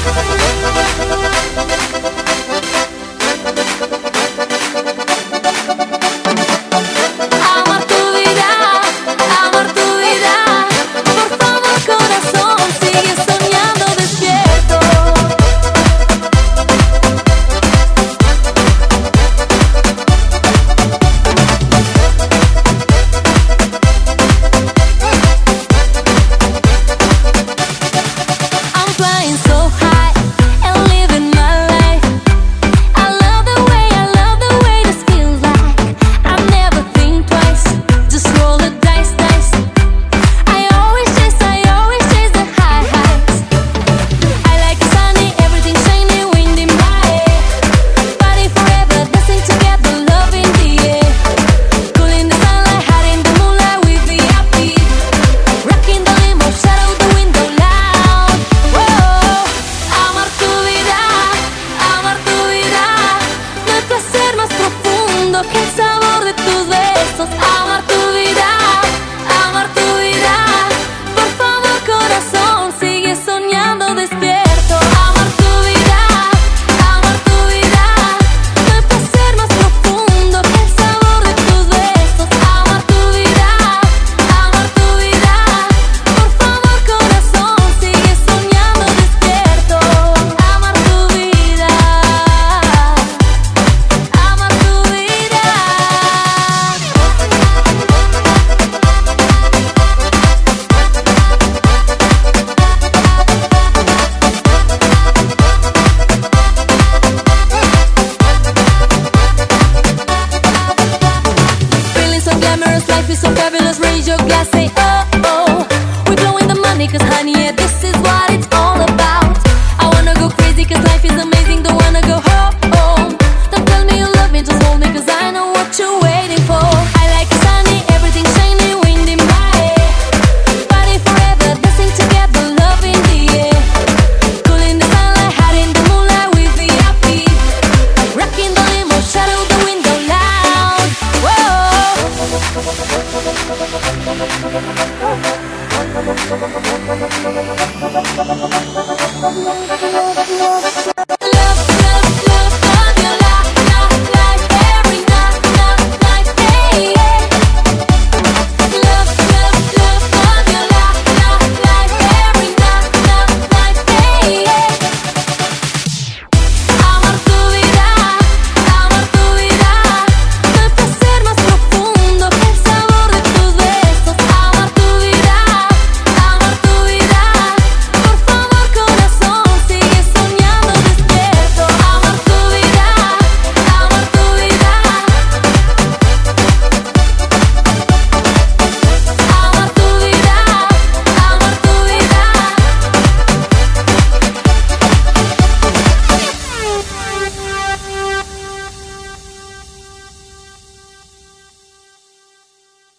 Life is so fabulous, raise your glass, say oh, oh. We're blowing the money cause honey, yeah, this is what it's all about. I wanna go crazy cause life is amazing, don't wanna go home. Don't tell me you love me, just hold me cause I know what you're waiting for. I like it sunny, everything shiny, wind in my hair. Party forever, dancing together, love in the air. Cool in the sunlight, hot in the moonlight, we be happy. Rocking the limo, shadow the window loud. Whoa.